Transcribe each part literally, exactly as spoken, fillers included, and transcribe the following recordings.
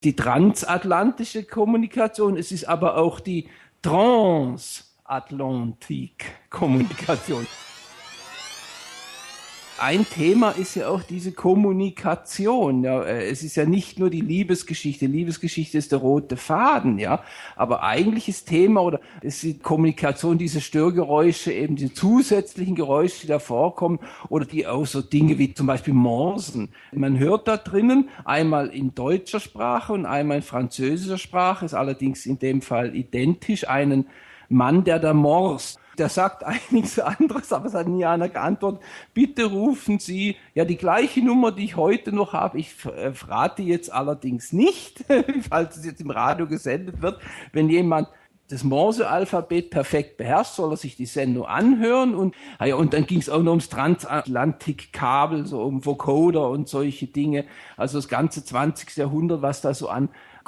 die transatlantische Kommunikation, es ist aber auch die Transatlantik-Kommunikation. Ein Thema ist ja auch diese Kommunikation. Ja. Es ist ja nicht nur die Liebesgeschichte. Liebesgeschichte ist der rote Faden, ja. Aber eigentliches Thema oder ist die Kommunikation, diese Störgeräusche, eben die zusätzlichen Geräusche, die da vorkommen oder die auch so Dinge wie zum Beispiel Morsen. Man hört da drinnen einmal in deutscher Sprache und einmal in französischer Sprache, ist allerdings in dem Fall identisch, einen Mann, der da morst. Der sagt eigentlich nichts anderes, aber es hat nie einer geantwortet. Bitte rufen Sie, ja, die gleiche Nummer, die ich heute noch habe. Ich äh, verrate jetzt allerdings nicht, falls es jetzt im Radio gesendet wird. Wenn jemand das Morse-Alphabet perfekt beherrscht, soll er sich die Sendung anhören. Und, ja, und dann ging es auch noch ums Transatlantik-Kabel, so um Vocoder und solche Dinge. Also das ganze zwanzigste Jahrhundert, was da so an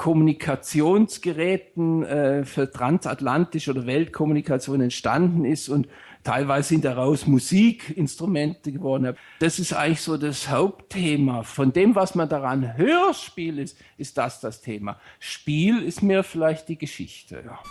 Kommunikationsgeräten äh, für transatlantische oder Weltkommunikation entstanden ist und teilweise sind daraus Musikinstrumente geworden. Das ist eigentlich so das Hauptthema. Von dem, was man daran Hörspiel ist, ist das das Thema. Spiel ist mehr vielleicht die Geschichte. Ja.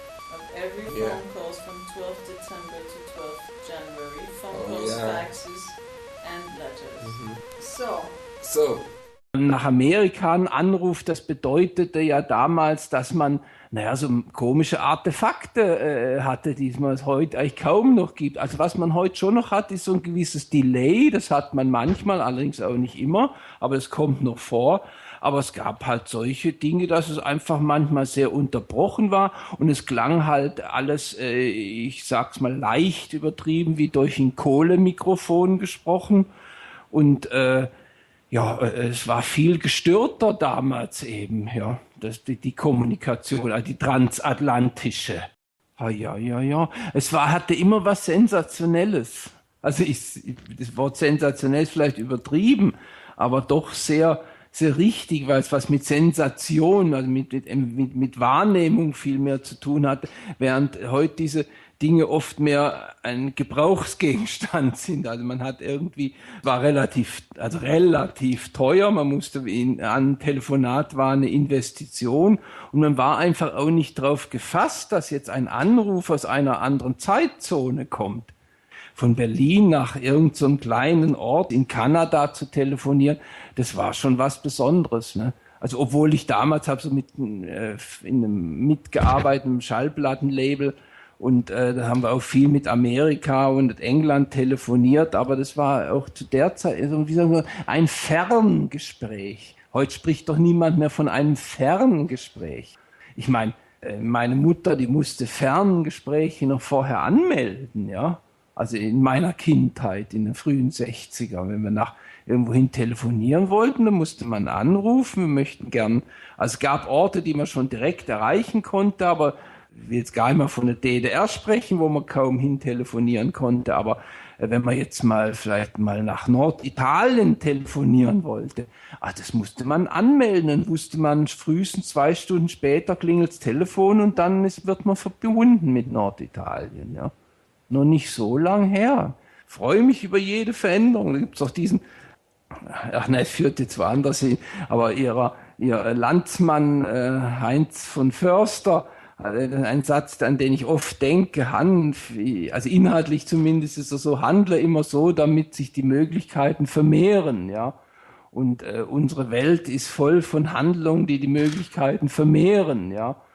Every phone yeah. calls from twelfth December to twelfth January. Phone oh, calls, yeah. faxes and letters. Mhm. So. So. Nach Amerika ein Anruf, das bedeutete ja damals, dass man, naja, so komische Artefakte äh, hatte, die es heute eigentlich kaum noch gibt. Also was man heute schon noch hat, ist so ein gewisses Delay, das hat man manchmal, allerdings auch nicht immer, aber es kommt noch vor. Aber es gab halt solche Dinge, dass es einfach manchmal sehr unterbrochen war und es klang halt alles, äh, ich sag's mal leicht übertrieben, wie durch ein Kohlemikrofon gesprochen und äh, ja, es war viel gestörter damals eben, ja, das, die, die Kommunikation, also die transatlantische. Ah, ja, ja, ja. Es war, hatte immer was Sensationelles. Also ich, das Wort sensationell ist vielleicht übertrieben, aber doch sehr, sehr richtig, weil es was mit Sensation, also mit, mit, mit Wahrnehmung viel mehr zu tun hatte, während heute diese Dinge oft mehr ein Gebrauchsgegenstand sind. Also man hat irgendwie, war relativ, also relativ teuer, man musste in, an Telefonat war eine Investition und man war einfach auch nicht drauf gefasst, dass jetzt ein Anruf aus einer anderen Zeitzone kommt. Von Berlin nach irgendeinem so kleinen Ort in Kanada zu telefonieren, das war schon was Besonderes, ne? Also obwohl ich damals habe so mit äh, in einem mitgearbeiteten Schallplattenlabel und äh, da haben wir auch viel mit Amerika und England telefoniert, aber das war auch zu der Zeit also, wie sagen wir, ein Ferngespräch. Heute spricht doch niemand mehr von einem Ferngespräch. Ich meine, äh, meine Mutter, die musste Ferngespräche noch vorher anmelden, ja. Also in meiner Kindheit, in den frühen sechzigern, wenn wir nach irgendwohin telefonieren wollten, dann musste man anrufen. Wir möchten gern, also es gab Orte, die man schon direkt erreichen konnte, aber ich will jetzt gar nicht mal von der D D R sprechen, wo man kaum hin telefonieren konnte, aber wenn man jetzt mal vielleicht mal nach Norditalien telefonieren wollte, ah, das musste man anmelden, dann wusste man frühestens zwei Stunden später klingelt das Telefon und dann ist, wird man verbunden mit Norditalien, ja. Noch nicht so lang her. Freue mich über jede Veränderung. Da gibt es auch diesen, ach nein, führt jetzt woanders hin, aber ihrer, ihr Landsmann äh, Heinz von Förster, ein Satz, an den ich oft denke, han, also inhaltlich zumindest ist er so, handle immer so, damit sich die Möglichkeiten vermehren, ja. Und äh, unsere Welt ist voll von Handlungen, die die Möglichkeiten vermehren, ja.